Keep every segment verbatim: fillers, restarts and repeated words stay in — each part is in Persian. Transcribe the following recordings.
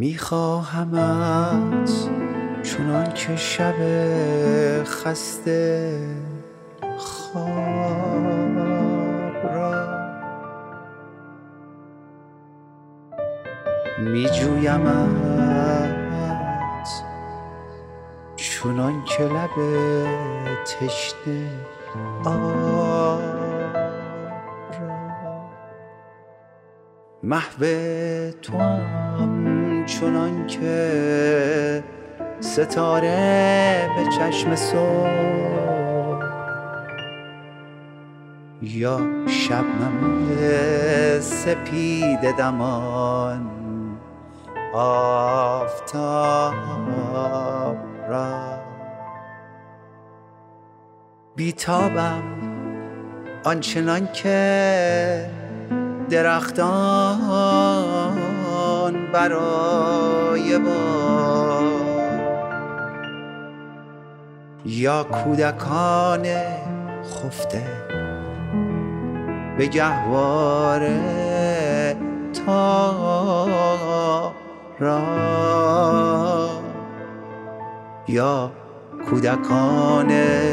میخواهمت چنان که شب خسته خواب را میجویمت چنان که لب تشنه آب را محو توام چنان که ستاره به چشم صبح یا شبنم سپید دمان آفتاب را بیتابم آنچنان که درختان برای باد یا کودکان خفته به گهواره تار را یا کودکان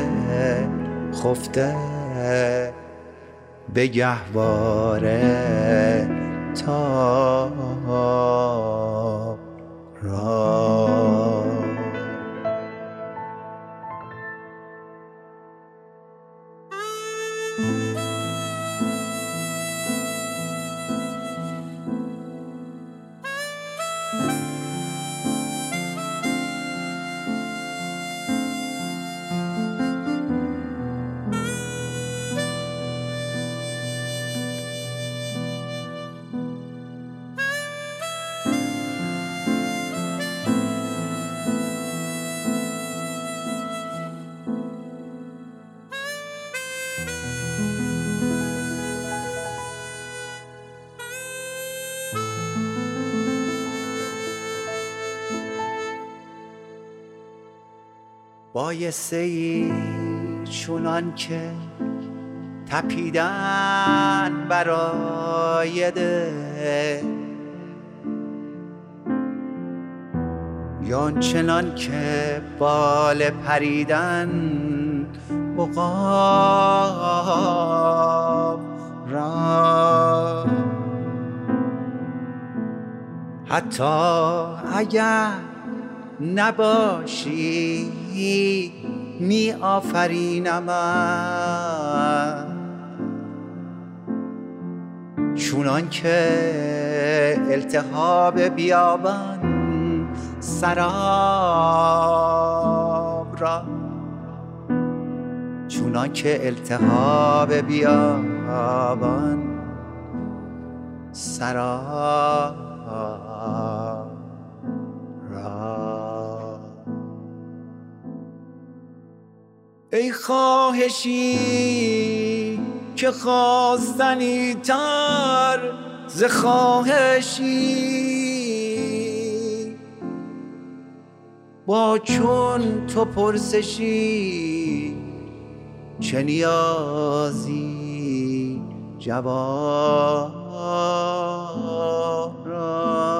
خفته به گهواره تار را بایسته ای چونان که تپیدن برای ده یا چنان که بال پریدن عقاب را حتی اگر نباشی می آفرینمت چونان که التهاب بیابان سراب را چونان که التهاب بیابان سراب را ای خواهشی که خواستنی تر ز خواهشی با چون تو پرسشی چه نیازی جواب را